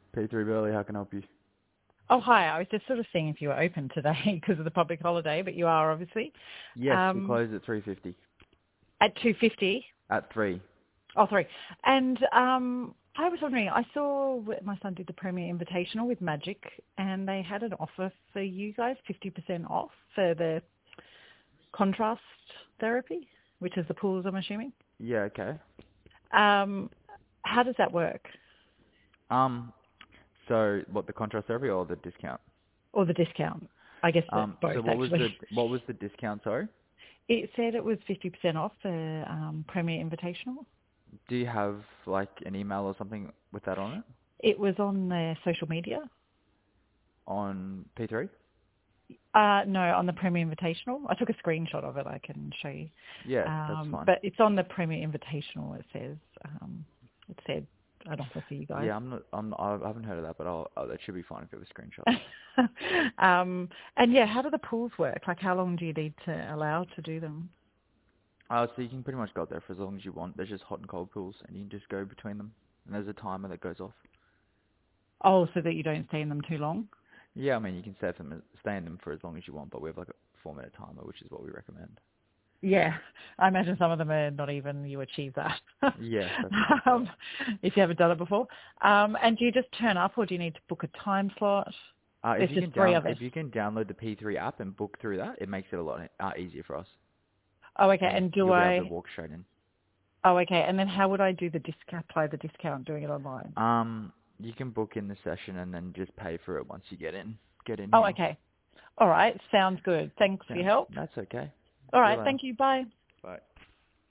P3 Burley, how can I help you? Oh, hi. I was just sort of seeing if you were open today because of the public holiday, but you are obviously. Yes, we close at 3:50. At 2:50? At 3. Oh, sorry. And I was wondering, I saw my son did the Premier Invitational with Magic, and they had an offer for you guys, 50% off for the contrast therapy, which is the pools, I'm assuming. Yeah, okay. How does that work? So what, the contrast therapy or the discount? Or the discount? I guess both, So what was actually. the discount, sorry? It said it was 50% off the Premier Invitational. Do you have like an email or something with that on it? It was on their social media. On P3? No, on the Premier Invitational. I took a screenshot of it. I can show you. Yeah, that's fine. But it's on the Premier Invitational. It says it said an offer for you guys. Yeah, I haven't heard of that, but that should be fine if it was screenshot. And yeah, how do the pools work? Like, how long do you need to allow to do them? So you can pretty much go there for as long as you want. There's just hot and cold pools, and you can just go between them. And there's a timer that goes off. Oh, so that you don't stay in them too long? Yeah, I mean, you can stay in them for as long as you want, but we have like a 4-minute timer, which is what we recommend. Yeah, I imagine some of them are not even you achieve that. Yeah, that's if you haven't done it before. And do you just turn up, or do you need to book a time slot? If There's just three of us. If you can download the P3 app and book through that, it makes it a lot easier for us. Oh, okay. And you'll be able to walk straight in. Oh, okay. And then how would I do the discount? Apply the discount doing it online? You can book in the session and then just pay for it once you get in. Oh, Here. okay. All right. Sounds good. Thanks for your help. That's okay. All right. Thank you. Bye. Bye.